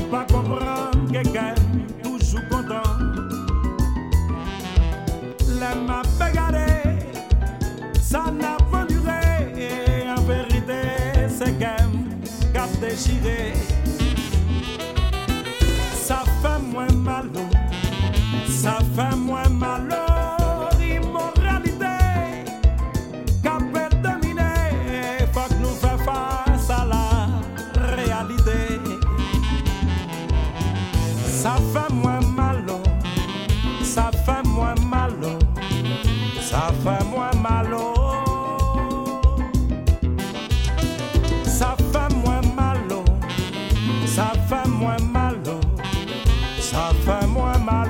pas comprendre quelqu'un toujours content. La m'a regardé, ça n'a pas duré. En vérité, c'est qu'elle a déchiré. Ça fait moins mal, ça fait moins mal. Immoralité, qu'a fait dominer, faut que nous fassions face à la réalité. Ça fait moins mal, ça fait moins mal, ça fait moins mal. Ça fait moins mal, ça fait moins mal, ça fait moins mal.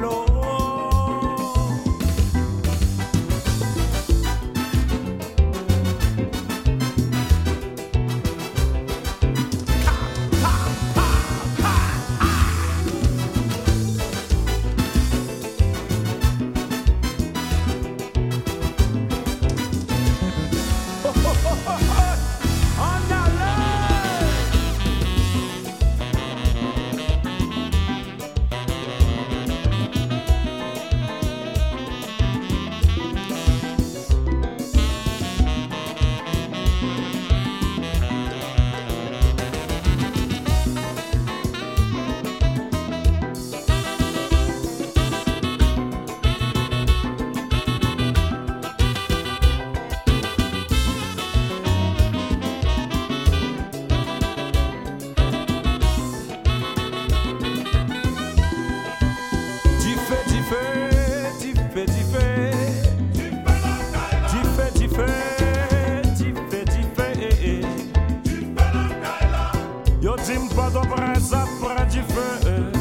Yo dim pas ton prince après du feu.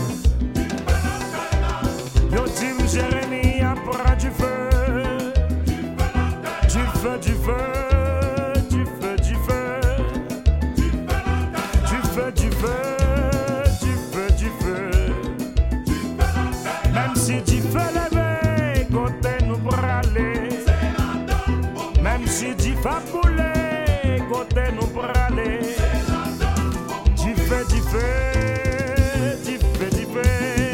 Yo dim Jérémie après du feu. Du feu, du feu, du feu, du feu. Du feu, du feu, du feu, du feu. Même si du feu levé, côté nous braler. Même si du feu bouler, côté nous braler. Du feu, du feu, du feu, du feu.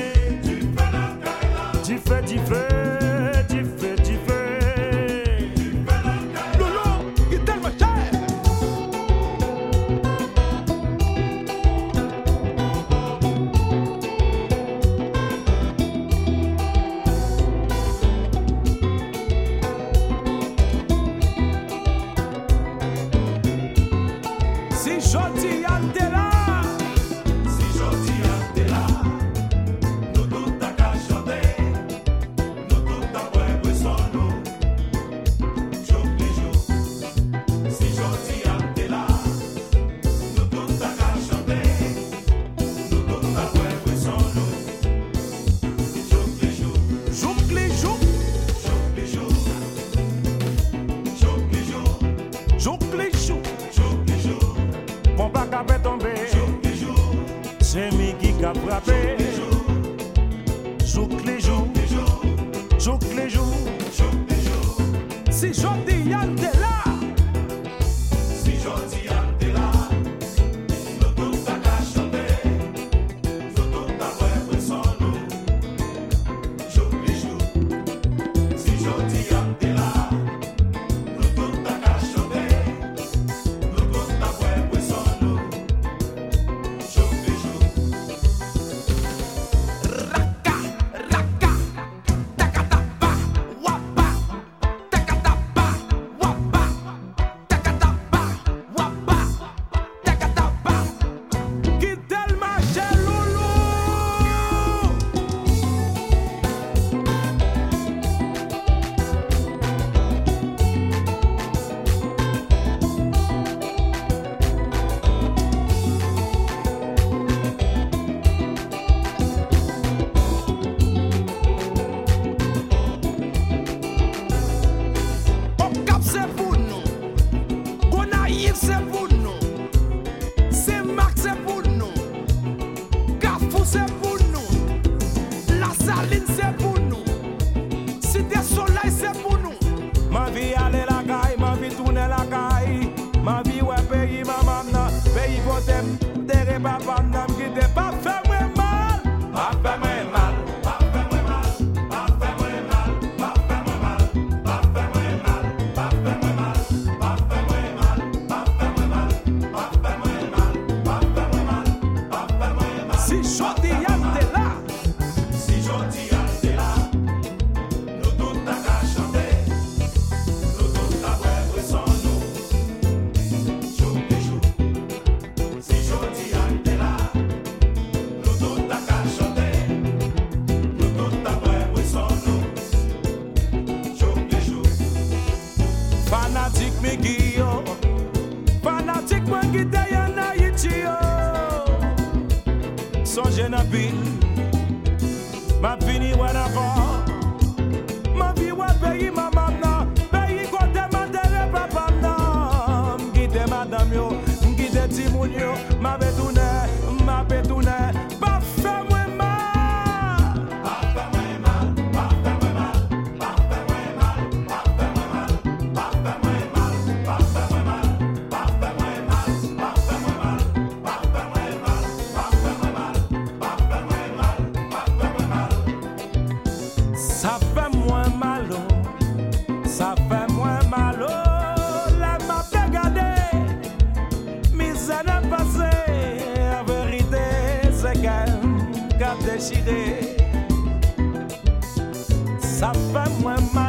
Du feu, du feu, du feu, du feu. Lolo, il est tellement cher. Si jodi ante là. C'est mi qui a frappé. Jouk les jours, jouk les jours. Si jodi y'en t'es là. Si jodi y'en t'es là. Nous tout à qu'à chanter. Nous tout à ouais son nous. Jouk les jours. Si jodi y'en t'es là. Nous tout à qu'à chanter. Nous tout à ouais son nous. Ma vie ouais pays maman pays côté derrière papa n'a qui pas fait ville. Ma fini ou encore. Ma vie ou pays maman nan. Pays côté ma terre papa nan. M'guide madame yo, m'guide timoun yo. Ma betoune, pas fait moi mal. Pas fait moi mal, pas fait moi mal. Pas fait moi mal, pas fait moi mal. Pas fait moi mal, pas fait moi mal. Pas fait moi mal, pas fait moi mal. Pas fait moi mal, pas fait moi mal. Pas fait moi mal, pas fait moi mal. Ça fait moins mal, ça fait moins mal. La m'a regardé, misère n'a passé. La vérité, c'est qu'elle a déchiré. Ça fait moins mal.